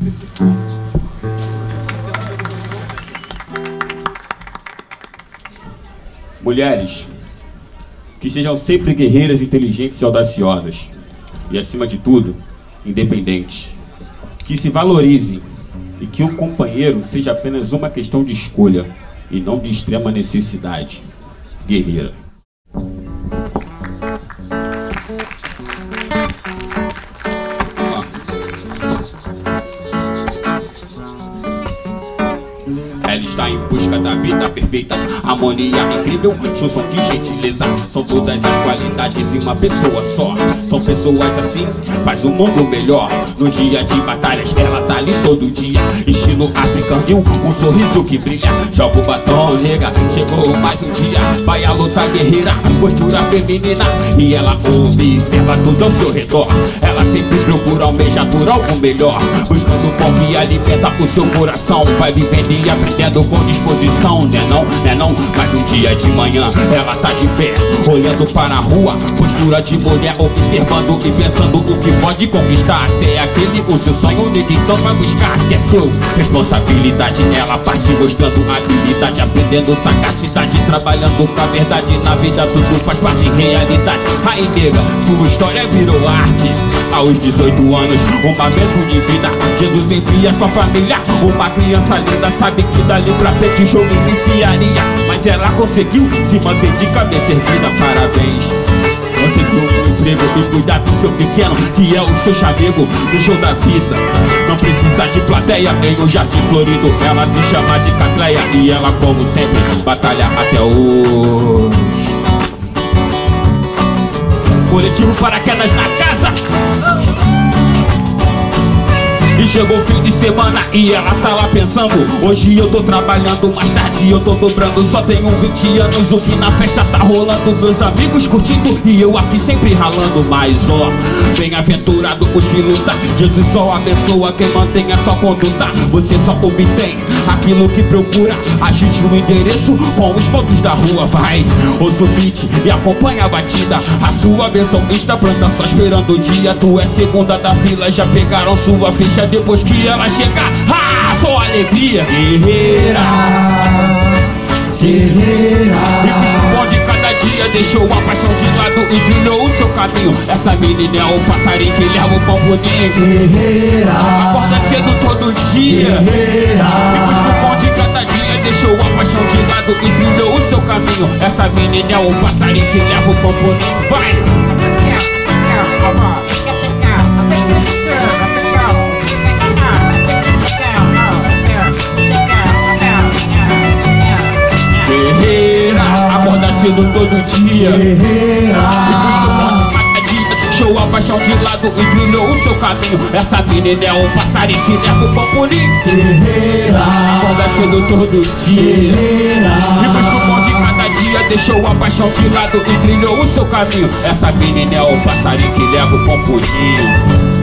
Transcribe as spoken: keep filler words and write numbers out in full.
Mulheres, que sejam sempre guerreiras, inteligentes e audaciosas. E, acima de tudo, independentes. Que se valorizem e que o companheiro seja apenas uma questão de escolha e não de extrema necessidade. Guerreira. Ela está em busca da vida perfeita, harmonia incrível, show som de gentileza. São todas as qualidades em uma pessoa só. São pessoas assim, faz o mundo melhor. No dia de batalhas, ela tá ali todo dia. Estilo africano, um sorriso que brilha. Joga o batom, nega, chegou mais um dia. Vai a luta guerreira, postura feminina. E ela observa tudo ao seu redor. Ela sempre procura almejar por algo melhor, buscando o pão que alimenta o seu coração. Vai vivendo e aprendendo com disposição, né não, né não. Mas um dia de manhã ela tá de pé, olhando para a rua, postura de mulher, observando e pensando o que pode conquistar. Se é aquele o seu sonho, nega, então vai buscar, que é seu. Responsabilidade, ela parte mostrando habilidade, aprendendo sagacidade, trabalhando com a verdade. Na vida tudo faz parte de realidade. Aí nega, sua história virou arte. Aos dezoito anos, uma bênção de vida, Jesus envia sua família. Uma criança linda, sabe que dali pra frente o jogo iniciaria. Mas ela conseguiu se manter de cabeça erguida, parabéns. Você tem um emprego e cuidar do seu pequeno, que é o seu chamego no show da vida. Não precisa de plateia em um jardim florido. Ela se chama de Catleia e ela, como sempre, batalha até hoje. Coletivo Paraquedas na casa. E chegou o fim de semana e ela tá lá pensando: hoje eu tô trabalhando, mais tarde eu tô dobrando. Só tenho vinte anos, o que na festa tá rolando. Meus amigos curtindo e eu aqui sempre ralando. Mas ó, bem-aventurado os que lutam, Jesus só abençoa quem mantém a sua conduta. Você só obtém aquilo que procura. Agite o endereço com os pontos da rua. Vai, ouça o beat e acompanha a batida. A sua bênção está pronta, só esperando o dia. Tu é segunda da fila, já pegaram sua ficha. Depois que ela chegar, ah, só alegria. Guerreira, guerreira. E o bom de cada dia deixou a paixão de lado e brilhou o seu caminho. Essa menina é o passarinho que leva o pão pro ninho. Guerreira, acorda cedo todo dia. Guerreira. E o bom de cada dia deixou a paixão de lado e brilhou o seu caminho. Essa menina é o passarinho que leva o pão pro ninho. Vai! Todo dia, guerreira. E busca o mundo cada dia, deixou a paixão de lado e brilhou o seu caminho. Essa menina é um passarinho que leva o pão por ninho. Guerreira, acorda cedo todo dia, guerreira. E busca o mundo de cada dia, deixou a paixão de lado e brilhou o seu caminho. Essa menina é um passarinho que leva o pão por ninho.